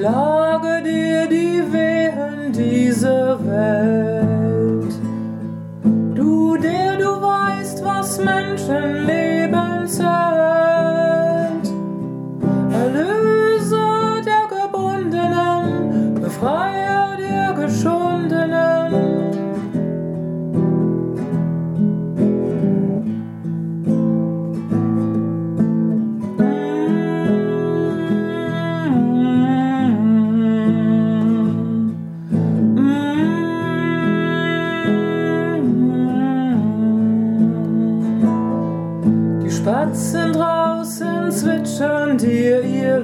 klage dir die Wehen dieser Welt. Du, der du weißt, was Menschenleben zählt, Erlöser der Gebundenen, Befreier der Geschundenen. Spatzen draußen zwitschern dir ihr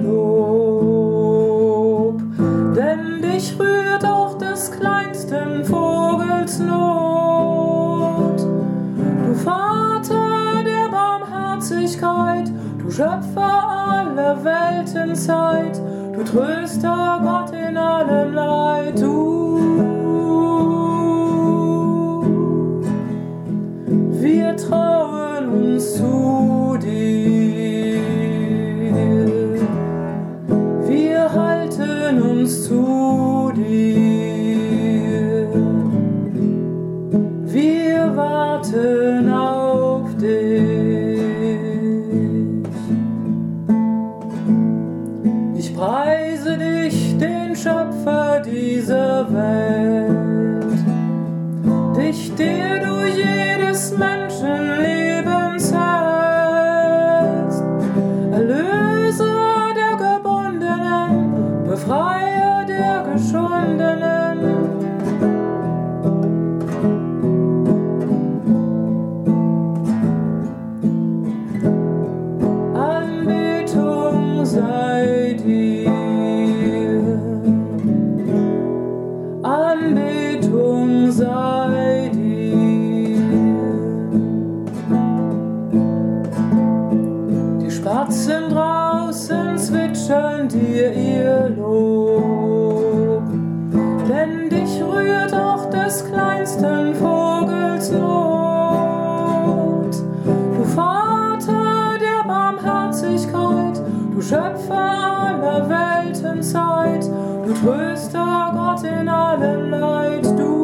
Lob, denn dich rührt auch des kleinsten Vogels Not. Du Vater der Barmherzigkeit, du Schöpfer aller Weltenzeit, du Tröster Gott in allem Leid, wir trauen uns zu dir, wir halten uns zu dir, wir warten auf dich. Ich preise dich, den Schöpfer dieser Welt, dich, der du jedes Menschenleben hältst, Erlöser der Gebundenen, Befreier der Geschundenen. Anbetung sei dir, Anbetung sei dir. Die Spatzen draußen zwitschern dir ihr Lob, denn dich rührt auch des kleinsten Vogels Not. Du Vater der Barmherzigkeit, du Schöpfer aller Weltenzeit, du Tröster Gott in allem Leid, du